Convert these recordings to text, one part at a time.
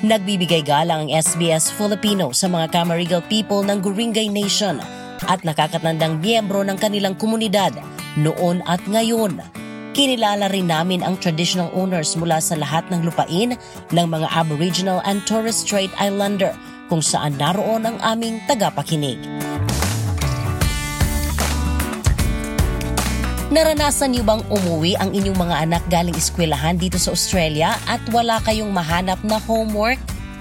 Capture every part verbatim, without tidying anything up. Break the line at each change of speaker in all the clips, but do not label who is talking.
Nagbibigay galang ang S B S Filipino sa mga Camarigal people ng Guringay Nation at nakakatandang miyembro ng kanilang komunidad noon at ngayon. Kinilala rin namin ang traditional owners mula sa lahat ng lupain ng mga Aboriginal and Torres Strait Islander kung saan naroon ang aming tagapakinig. Naranasan niyo bang umuwi ang inyong mga anak galing eskwelahan dito sa Australia at wala kayong mahanap na homework?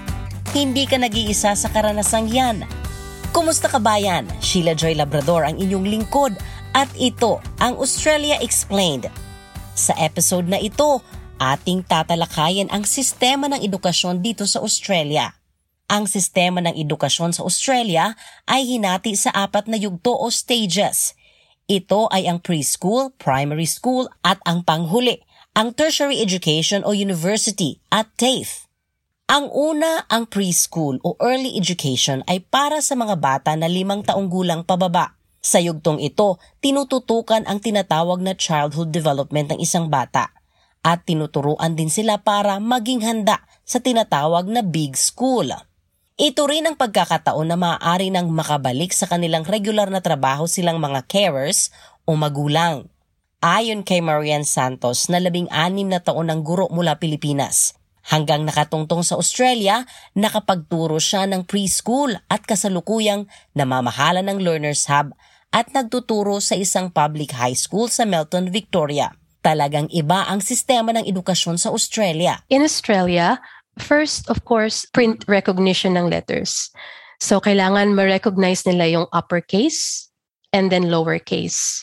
Hindi ka nag-iisa sa karanasang yan. Kumusta ka bayan? Sheila Joy Labrador ang inyong lingkod at ito ang Australia Explained. Sa episode na ito, ating tatalakayin ang sistema ng edukasyon dito sa Australia. Ang sistema ng edukasyon sa Australia ay hinati sa apat na yugto o stages. Ito ay ang preschool, primary school at ang panghuli, ang tertiary education o university at TAFE. Ang una, ang preschool o early education ay para sa mga bata na limang taong gulang pababa. Sa yugtong ito, tinututukan ang tinatawag na childhood development ng isang bata at tinuturuan din sila para maging handa sa tinatawag na big school. Ito rin ang pagkakataon na maaari nang makabalik sa kanilang regular na trabaho silang mga carers o magulang. Ayon kay Marian Santos na labing anim na taon ng guro mula Pilipinas, hanggang nakatungtong sa Australia, nakapagturo siya ng preschool at kasalukuyang namamahala ng Learners Hub at nagtuturo sa isang public high school sa Melton, Victoria. Talagang iba ang sistema ng edukasyon sa Australia.
In Australia, first, of course, print recognition ng letters. So, kailangan ma-recognize nila yung uppercase and then lowercase.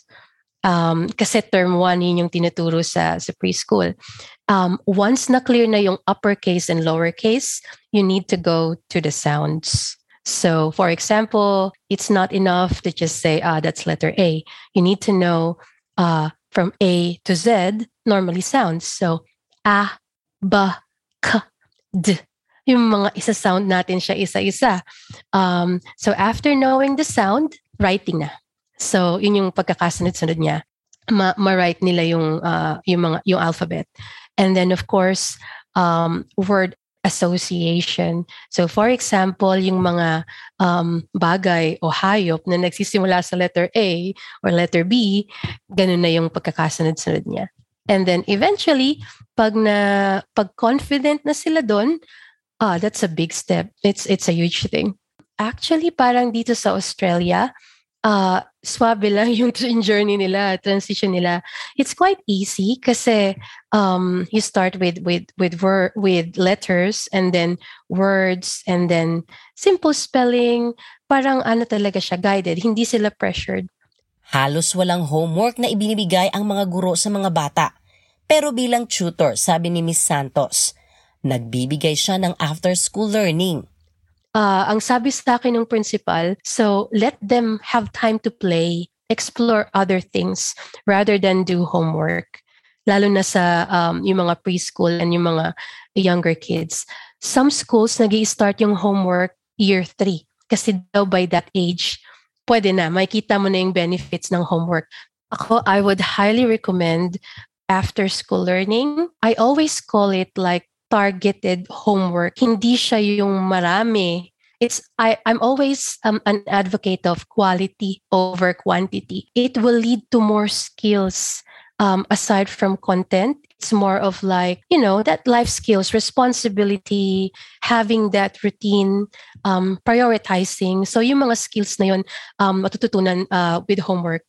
Um, kasi term one, yun yung tinuturo sa, sa preschool. Um, once na-clear na yung uppercase and lowercase, you need to go to the sounds. So, for example, it's not enough to just say, ah, that's letter A. You need to know uh, from A to Z, normally sounds. So, A, B, K, D. Yung mga isa-sound natin siya isa-isa. Um, so after knowing the sound, writing na. So yun yung pagkakasunod-sunod niya. Ma- ma-write nila yung uh, yung mga yung alphabet. And then of course, um, word association. So for example, yung mga um, bagay o hayop na nagsisimula sa letter A or letter B, ganun na yung pagkakasunod-sunod niya. And then eventually, pag na pag confident na sila doon, ah, that's a big step. It's it's a huge thing. Actually, parang dito sa Australia, uh, swabe lang yung journey nila, transition nila. It's quite easy kasi um, you start with with with word with letters and then words and then simple spelling. Parang ano talaga siya, guided. Hindi sila pressured.
Halos walang homework na ibinibigay ang mga guro sa mga bata. Pero bilang tutor, sabi ni Miss Santos, nagbibigay siya ng after-school learning.
Uh, ang sabi sa akin ng principal, so let them have time to play, explore other things rather than do homework. Lalo na sa um, yung mga preschool and yung mga younger kids. Some schools nag-i-start yung homework year three. Kasi daw by that age, pwede na, makikita mo na yung benefits ng homework. Ako, I would highly recommend after school learning. I always call it like targeted homework. Hindi siya yung marami. It's I, I'm always um, an advocate of quality over quantity. It will lead to more skills um, aside from content. It's more of like, you know, that life skills, responsibility, having that routine, um, prioritizing. So yung mga skills na yun, um, matututunan uh, with homework.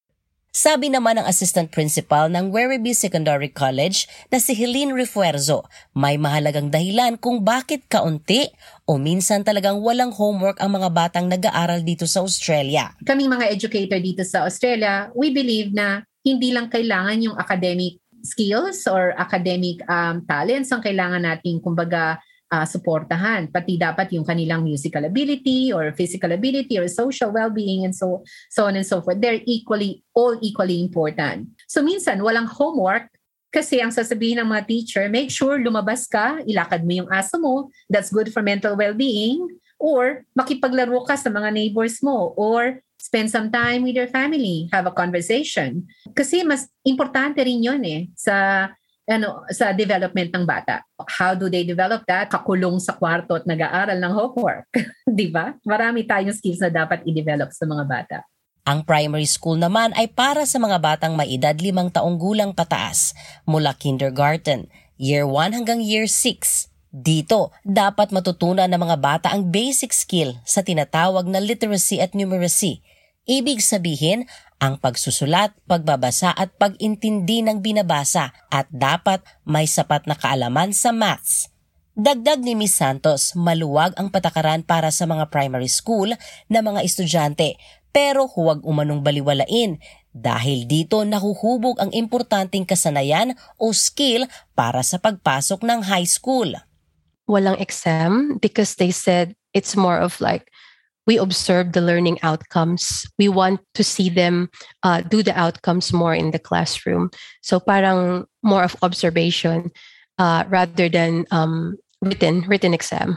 Sabi naman ng assistant principal ng Werribee Secondary College na si Helene Refuerzo, may mahalagang dahilan kung bakit kaunti o minsan talagang walang homework ang mga batang nag-aaral dito sa Australia.
Kaming mga educator dito sa Australia, we believe na hindi lang kailangan yung academic skills or academic um, talents ang kailangan nating kumbaga uh, suportahan. Pati dapat yung kanilang musical ability or physical ability or social well-being and so so on and so forth. They're equally, all equally important. So minsan, walang homework kasi ang sasabihin ng mga teacher, make sure lumabas ka, ilakad mo yung aso mo, that's good for mental well-being, or makipaglaro ka sa mga neighbors mo, or spend some time with your family, have a conversation. Kasi mas importante rin yun eh, sa ano sa development ng bata. How do they develop that? Kakulong sa kwarto at nag-aaral ng homework. Di ba? Marami tayong skills na dapat i-develop sa mga bata.
Ang primary school naman ay para sa mga batang may edad limang taong gulang pataas, mula kindergarten, year one hanggang year six. Dito, dapat matutunan ng mga bata ang basic skill sa tinatawag na literacy at numeracy. Ibig sabihin, ang pagsusulat, pagbabasa at pag-intindi ng binabasa at dapat may sapat na kaalaman sa maths. Dagdag ni Miz Santos, maluwag ang patakaran para sa mga primary school na mga estudyante pero huwag umanong baliwalain dahil dito nahuhubog ang importanteng kasanayan o skill para sa pagpasok ng high school.
Walang exam because they said it's more of like we observe the learning outcomes. We want to see them uh, do the outcomes more in the classroom. So parang more of observation uh, rather than um, written written exam.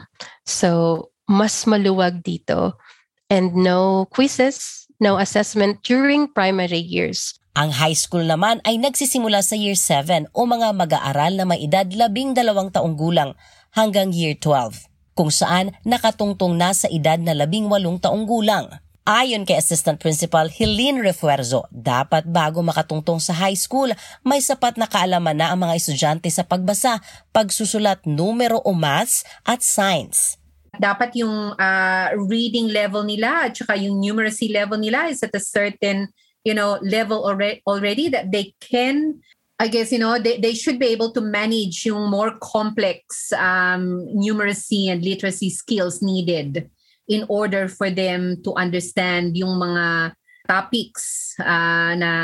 So mas maluwag dito. And no quizzes, no assessment during primary years.
Ang high school naman ay nagsisimula sa year seven o mga mag-aaral na may edad labing dalawang taong gulang hanggang year twelve. Kung saan nakatungtong na sa edad na labing walong taong gulang. Ayon kay Assistant Principal Helene Refuerzo, dapat bago makatungtong sa high school, may sapat na kaalaman na ang mga estudyante sa pagbasa, pagsusulat, numero o maths at science.
Dapat yung uh, reading level nila at saka yung numeracy level nila is at a certain, you know, level already, already that they can, I guess, you know, they, they should be able to manage yung more complex um, numeracy and literacy skills needed in order for them to understand yung mga topics uh, na,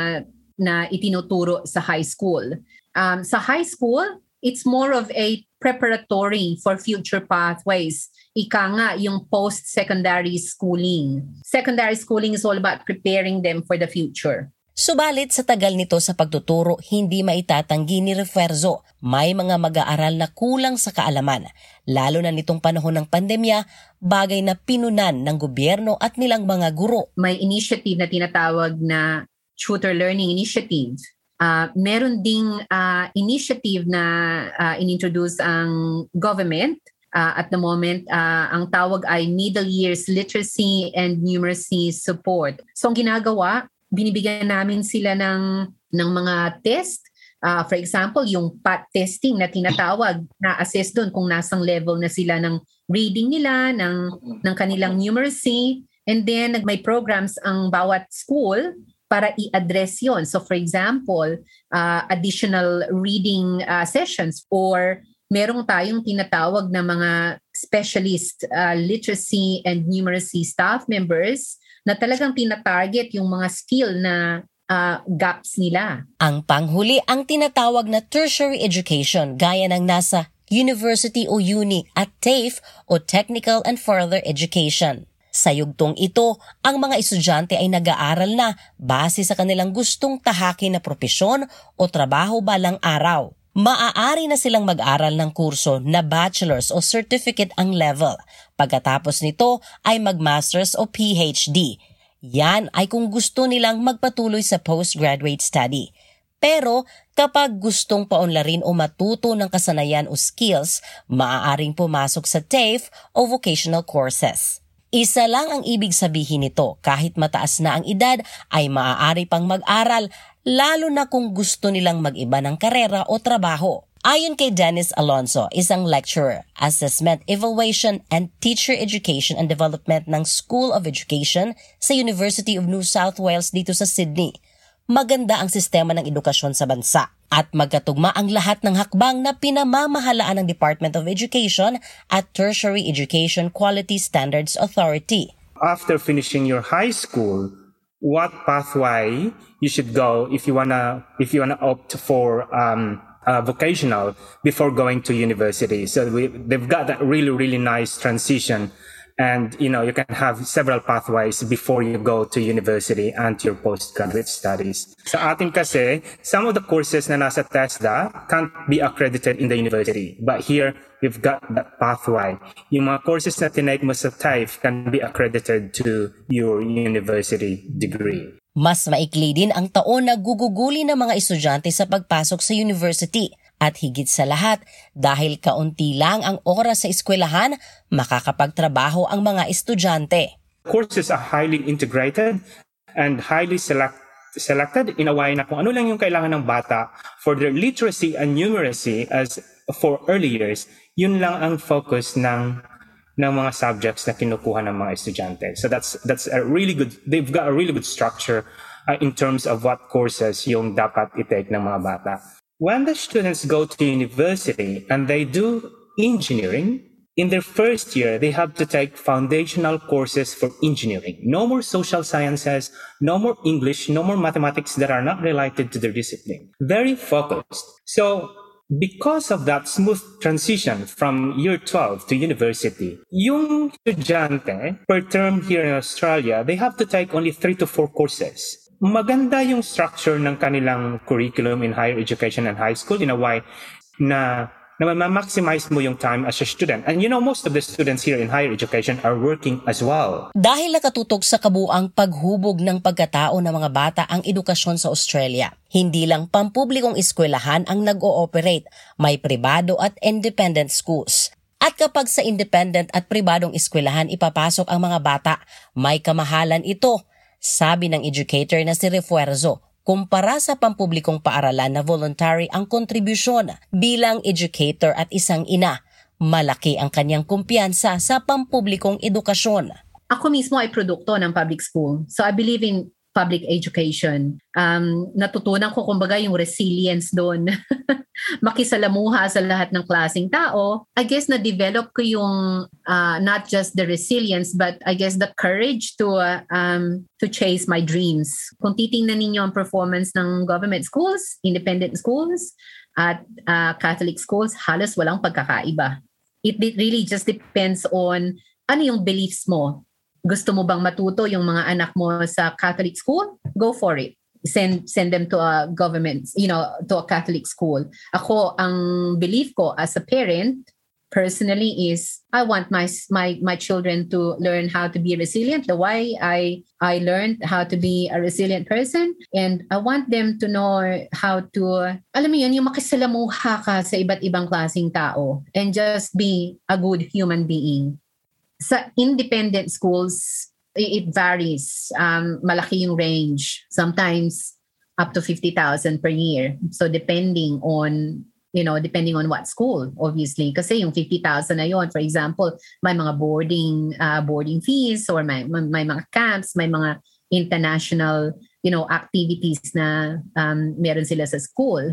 na itinuturo sa high school. Um, sa high school, it's more of a preparatory for future pathways. Ika nga, yung post-secondary schooling. Secondary schooling is all about preparing them for the future.
Subalit sa tagal nito sa pagtuturo, hindi maitatanggi ni Refuerzo. May mga mag-aaral na kulang sa kaalaman, lalo na nitong panahon ng pandemya, bagay na pinunan ng gobyerno at nilang mga guro.
May initiative na tinatawag na Tutor Learning Initiative. Uh, meron ding uh, initiative na uh, inintroduce ang government. Uh, at the moment, uh, ang tawag ay Middle Years Literacy and Numeracy Support. So ang ginagawa, binibigyan namin sila ng, ng mga test. Uh, for example, yung P A T testing na tinatawag, na-assess doon kung nasang level na sila ng reading nila, ng, ng kanilang numeracy. And then may programs ang bawat school para i-address yon. So for example, uh, additional reading uh, sessions or merong tayong tinatawag na mga specialist uh, literacy and numeracy staff members na talagang tinatarget yung mga skill na uh, gaps nila.
Ang panghuli ang tinatawag na tertiary education gaya ng nasa university o uni at TAFE o Technical and Further Education. Sa yugtong ito, ang mga estudyante ay nag-aaral na base sa kanilang gustong tahakin na propesyon o trabaho balang araw. Maaari na silang mag-aral ng kurso na bachelor's o certificate ang level. Pagkatapos nito ay mag-master's o P H D. Yan ay kung gusto nilang magpatuloy sa postgraduate study. Pero kapag gustong paunlarin o matuto ng kasanayan o skills, maaaring pumasok sa TAFE o vocational courses. Isa lang ang ibig sabihin nito, kahit mataas na ang edad ay maaari pang mag-aral, lalo na kung gusto nilang mag-iba ng karera o trabaho. Ayon kay Dennis Alonso, isang lecturer, Assessment, Evaluation, and Teacher Education and Development ng School of Education sa University of New South Wales dito sa Sydney, maganda ang sistema ng edukasyon sa bansa at magkatugma ang lahat ng hakbang na pinamamahalaan ng Department of Education at Tertiary Education Quality Standards Authority.
After finishing your high school, what pathway you should go if you wanna if you wanna opt for um, uh, vocational before going to university? So we, they've got that really really nice transition. And, you know, you can have several pathways before you go to university and to your postgraduate studies. Sa atin kasi, some of the courses na nasa TESDA can't be accredited in the university. But here, we've got that pathway. Yung mga courses na tinake mo sa TAFE can be accredited to your university degree.
Mas maikli din ang taon na guguguli ng mga estudyante sa pagpasok sa university. At higit sa lahat, dahil kaunti lang ang oras sa eskwelahan, makakapagtrabaho ang mga estudyante.
Courses are highly integrated and highly select, selected in a way na kung ano lang yung kailangan ng bata for their literacy and numeracy as for early years, yun lang ang focus ng ng mga subjects na kinukuha ng mga estudyante. So that's that's a really good, they've got a really good structure uh, in terms of what courses yung dapat i-take ng mga bata. When the students go to university and they do engineering, in their first year, they have to take foundational courses for engineering. No more social sciences, no more English, no more mathematics that are not related to their discipline. Very focused. So because of that smooth transition from year twelve to university, yung estudyante per term here in Australia, they have to take only three to four courses. Maganda yung structure ng kanilang curriculum in higher education and high school in a way na na ma-maximize mo yung time as a student. And you know, most of the students here in higher education are working as well.
Dahil nakatutok sa kabuang paghubog ng pagkatao ng mga bata ang edukasyon sa Australia, hindi lang pampublikong eskwelahan ang nag-ooperate, may pribado at independent schools. At kapag sa independent at pribadong eskwelahan ipapasok ang mga bata, may kamahalan ito, sabi ng educator na si Refuerzo. Kumpara sa pampublikong paaralan na voluntary ang kontribusyon bilang educator at isang ina, malaki ang kanyang kumpiyansa sa pampublikong edukasyon.
Ako mismo ay produkto ng public school. So I believe in public education. Um, natutunan ko kumbaga yung resilience doon. Makisalamuha sa lahat ng klaseng tao. I guess na-develop ko yung uh, not just the resilience but I guess the courage to uh, um, to chase my dreams. Kung titingnan ninyo ang performance ng government schools, independent schools, at uh, Catholic schools, halos walang pagkakaiba. It really just depends on ano yung beliefs mo. Gusto mo bang matuto yung mga anak mo sa Catholic school? Go for it. Send send them to a government, you know, to a Catholic school. Ako, ang belief ko as a parent, personally, is I want my my my children to learn how to be resilient. The way I I learned how to be a resilient person, and I want them to know how to, alam mo yun, yung makisalamuha ka sa iba't ibang klaseng tao and just be a good human being. Sa independent schools, it varies. Um, malaki yung range. Sometimes up to fifty thousand per year. So depending on, you know, depending on what school, obviously. Kasi yung fifty thousand na yun, for example, may mga boarding uh, boarding fees or may, may, may mga camps, may mga international, you know, activities na um, meron sila sa school.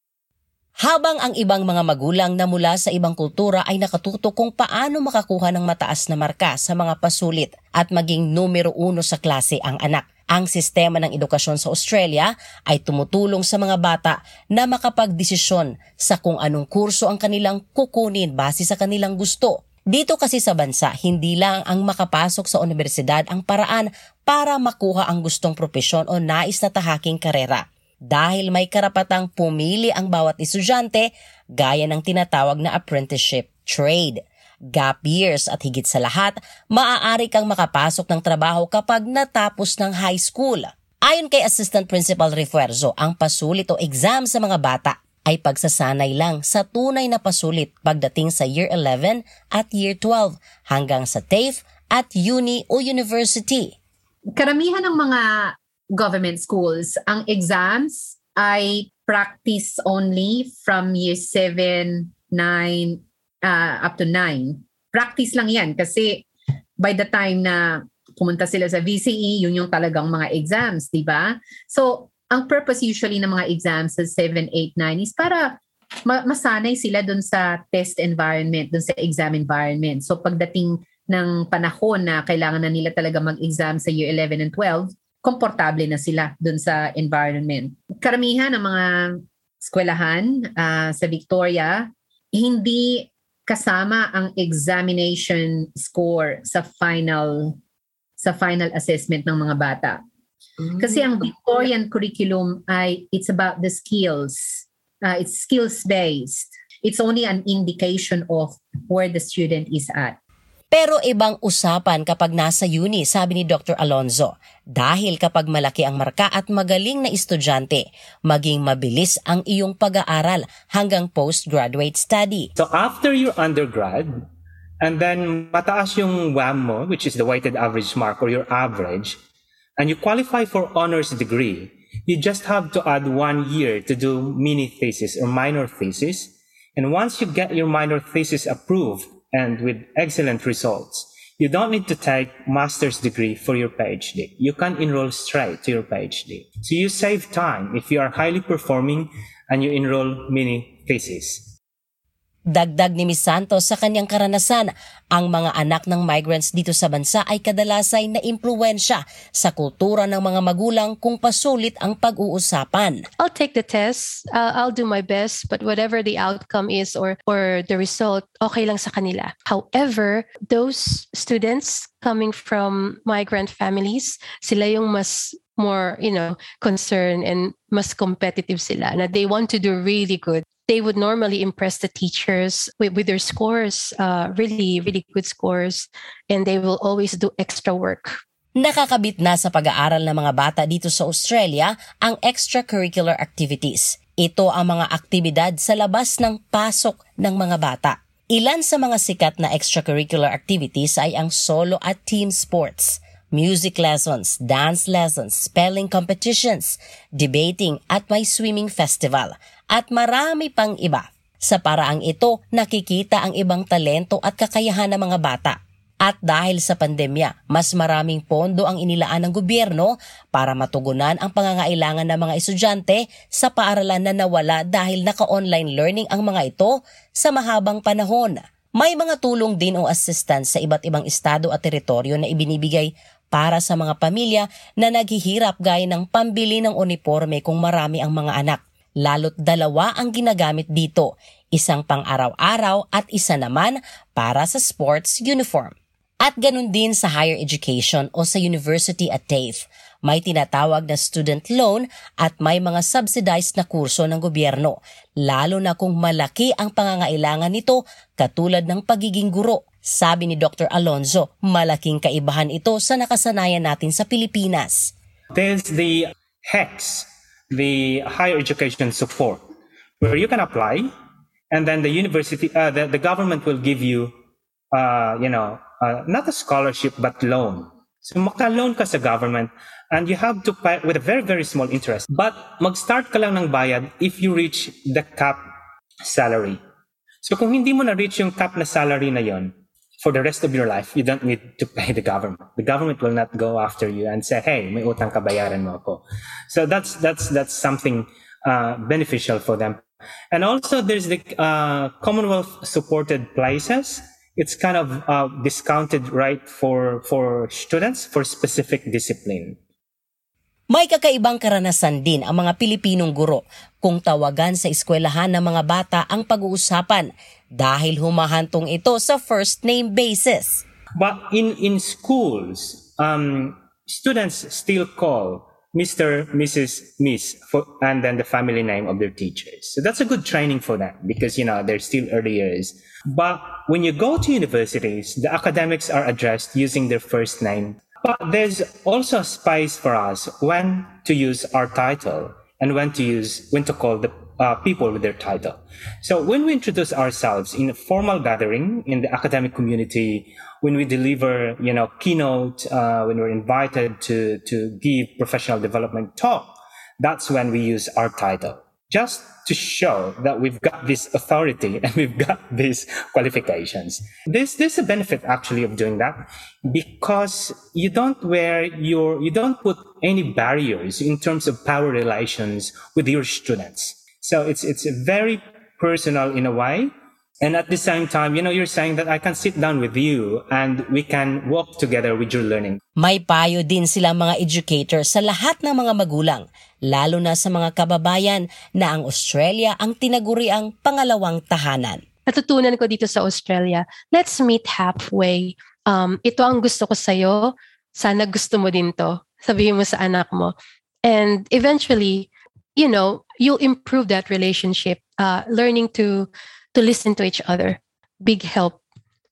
Habang ang ibang mga magulang na mula sa ibang kultura ay nakatuto kung paano makakuha ng mataas na marka sa mga pasulit at maging numero uno sa klase ang anak. Ang sistema ng edukasyon sa Australia ay tumutulong sa mga bata na makapagdesisyon sa kung anong kurso ang kanilang kukunin base sa kanilang gusto. Dito kasi sa bansa, hindi lang ang makapasok sa universidad ang paraan para makuha ang gustong propesyon o nais na tahaking karera. Dahil may karapatang pumili ang bawat estudyante gaya ng tinatawag na apprenticeship, trade, gap years at higit sa lahat, maaari kang makapasok ng trabaho kapag natapos ng high school. Ayon kay Assistant Principal Refuerzo, ang pasulit o exam sa mga bata ay pagsasanay lang sa tunay na pasulit pagdating sa year eleven at year twelve hanggang sa TAFE at uni o university.
Karamihan ng mga government schools, ang exams ay practice only from year seven, nine, uh, up to nine. Practice lang yan kasi by the time na pumunta sila sa V C E, yun yung talagang mga exams, di ba? So, ang purpose usually ng mga exams sa seven, eight, nine is para ma- masanay sila dun sa test environment, dun sa exam environment. So, pagdating ng panahon na kailangan na nila talaga mag-exam sa year eleven and twelve, komportable na sila dun sa environment. Karamihan ng mga eskwelahan uh, sa Victoria, hindi kasama ang examination score sa final sa final assessment ng mga bata. Mm-hmm. Kasi ang Victorian curriculum ay it's about the skills. Uh, it's skills-based. It's only an indication of where the student is at.
Pero ibang usapan kapag nasa uni, sabi ni Doctor Alonzo. Dahil kapag malaki ang marka at magaling na estudyante, maging mabilis ang iyong pag-aaral hanggang postgraduate study.
So after your undergrad, and then mataas yung W A M mo, which is the weighted average mark or your average, and you qualify for honors degree, you just have to add one year to do mini thesis or minor thesis. And once you get your minor thesis approved and with excellent results, you don't need to take master's degree for your PhD. You can enroll straight to your PhD. So you save time if you are highly performing and you enroll mini thesis.
Dagdag ni Miz Santos sa kanyang karanasan, ang mga anak ng migrants dito sa bansa ay kadalasay na impluwensya sa kultura ng mga magulang kung pasulit ang pag-uusapan.
I'll take the test, uh, I'll do my best, but whatever the outcome is or, or the result, okay lang sa kanila. However, those students coming from migrant families, sila yung mas more, you know, concerned and mas competitive sila, na they want to do really good. They would normally impress the teachers with, with their scores, uh, really, really good scores, and they will always do extra work.
Nakakabit na sa pag-aaral ng mga bata dito sa Australia ang extracurricular activities. Ito ang mga aktibidad sa labas ng pasok ng mga bata. Ilan sa mga sikat na extracurricular activities ay ang solo at team sports, music lessons, dance lessons, spelling competitions, debating at may swimming festival, at marami pang iba. Sa paraang ito, nakikita ang ibang talento at kakayahan ng mga bata. At dahil sa pandemya, mas maraming pondo ang inilaan ng gobyerno para matugunan ang pangangailangan ng mga estudyante sa paaralan na nawala dahil naka-online learning ang mga ito sa mahabang panahon. May mga tulong din o assistance sa iba't ibang estado at teritoryo na ibinibigay para sa mga pamilya na naghihirap gaya ng pambili ng uniforme kung marami ang mga anak. Lalo't dalawa ang ginagamit dito, isang pang araw-araw at isa naman para sa sports uniform. At ganun din sa higher education o sa university at TAFE. May tinatawag na student loan at may mga subsidized na kurso ng gobyerno, lalo na kung malaki ang pangangailangan nito katulad ng pagiging guro. Sabi ni Doctor Alonzo, malaking kaibahan ito sa nakasanayan natin sa Pilipinas.
There's the HECS, the higher education support, where you can apply, and then the university, uh, the, the government will give you, uh, you know, uh, not a scholarship but loan. So maka-loan ka sa government, and you have to pay with a very very small interest. But mag-start ka lang ng bayad if you reach the cap salary. So kung hindi mo na-reach yung cap na salary na yon, for the rest of your life, you don't need to pay the government. The government will not go after you and say, hey, may utang ka, bayaran mo ako. So that's that's that's something uh, beneficial for them. And also there's the uh, Commonwealth supported places. It's kind of uh, discounted right for for students for specific discipline.
May kakaibang karanasan din ang mga Pilipinong guro kung tawagan sa eskwelahan ng mga bata ang pag-uusapan dahil humahantong ito sa first name basis.
But in, in schools, um, students still call Mister, Missus, Miss, for, and then the family name of their teachers. So that's a good training for them because, you know, they're still early years. But when you go to universities, the academics are addressed using their first name. But there's also a space for us when to use our title and when to use, when to call the uh, people with their title. So when we introduce ourselves in a formal gathering in the academic community, when we deliver, you know, keynote, uh, when we're invited to, to give professional development talk, that's when we use our title. Just to show that we've got this authority and we've got these qualifications. There's, there's a benefit actually of doing that because you don't wear your, you don't put any barriers in terms of power relations with your students. So it's, it's very personal in a way. And at the same time, you know, you're saying that I can sit down with you and we can walk together with your learning.
May payo din silang mga educator sa lahat ng mga magulang, lalo na sa mga kababayan na ang Australia ang tinaguriang pangalawang tahanan.
Natutunan ko dito sa Australia, let's meet halfway. Um, ito ang gusto ko sa'yo, sana gusto mo din to. Sabihin mo sa anak mo. And eventually, you know, you'll improve that relationship, uh, learning to to listen to each other. Big help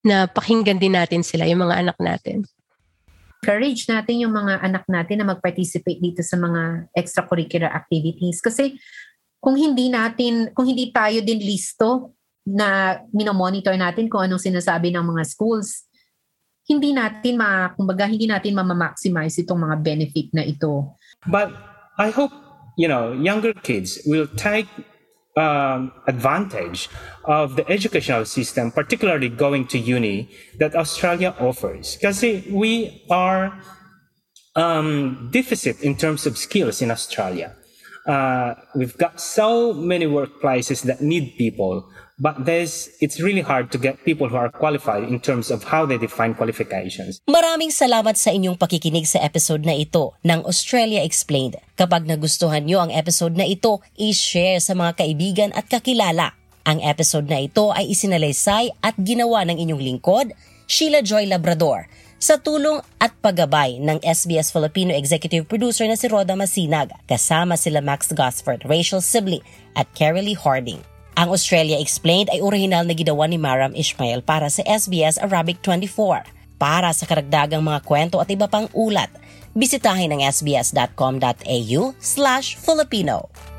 na pakinggan din natin sila, yung mga anak natin.
Encourage natin yung mga anak natin na mag-participate dito sa mga extracurricular activities. Kasi kung hindi natin, kung hindi tayo din listo na minomonitor natin kung anong sinasabi ng mga schools, hindi natin ma, kumbaga, hindi natin ma-maximize itong mga benefit na ito.
But I hope, you know, younger kids will take um, advantage of the educational system, particularly going to uni, that Australia offers. Kasi we are um, deficit in terms of skills in Australia. Uh, we've got so many workplaces that need people, but there's it's really hard to get people who are qualified in terms of how they define qualifications.
Maraming salamat sa inyong pakikinig sa episode na ito ng Australia Explained. Kapag nagustuhan nyo ang episode na ito, i-share sa mga kaibigan at kakilala. Ang episode na ito ay isinalaysay at ginawa ng inyong lingkod, Sheila Joy Labrador, sa tulong at paggabay ng S B S Filipino Executive Producer na si Roda Masinag, kasama sila Max Gosford, Rachel Sibley at Carolee Harding. Ang Australia Explained ay orihinal na ginawa ni Maram Ismail para sa S B S Arabic twenty-four. Para sa karagdagang mga kwento at iba pang ulat, bisitahin ang sbs.com.au slash Filipino.